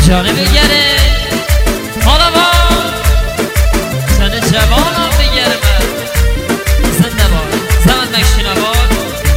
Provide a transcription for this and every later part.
جانه بگره حالا با سن جوانم بگره من زنده باد زمن مکشین آباد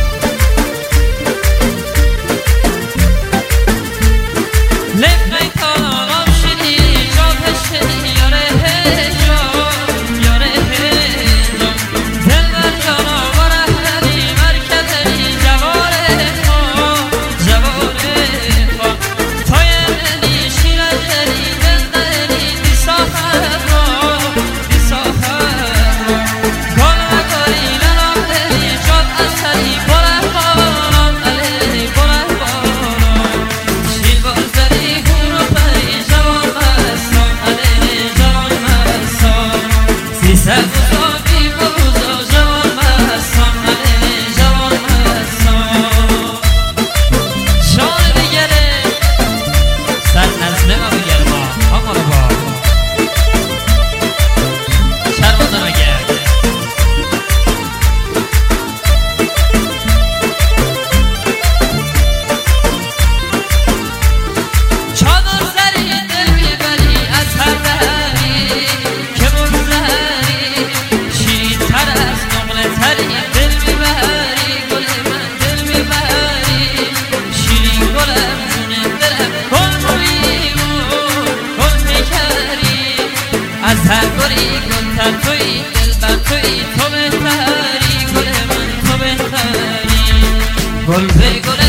لب میکنم شدی جا پشدی یاره هجان یاره هجان دل بر جانا بره هلی مرکزی جواره ما جواره ما توی منی شیرجری دل دلی بی ساخر ما بی ساخر ما گل مگاری لنام دلی جاد اثری بره بارم علی بره بارم شیر بازدری گورو پری جوان مرسان علی جوان مرسان سیسه بوزا بی بوزا جوان مرسان علی جوان مرسان جان بگره سر نزله ما بگره ما همه رو با شرمانده مگر چادر سری دل میبری از هر رهی که بگذری شیرین تر از نقل تری دل میبری گل من دل میبری شیرین گلم جون دلم گل رویمون گل میکری از هر گلی گل تر توی دل بر توی تو بهتری گل من تو بهتری گل به گل